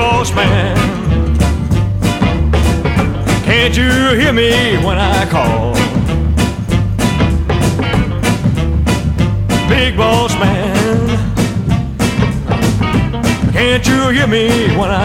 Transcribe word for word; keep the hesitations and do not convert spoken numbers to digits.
boss man. Can't you hear me when I call? Big boss man, can't you hear me when I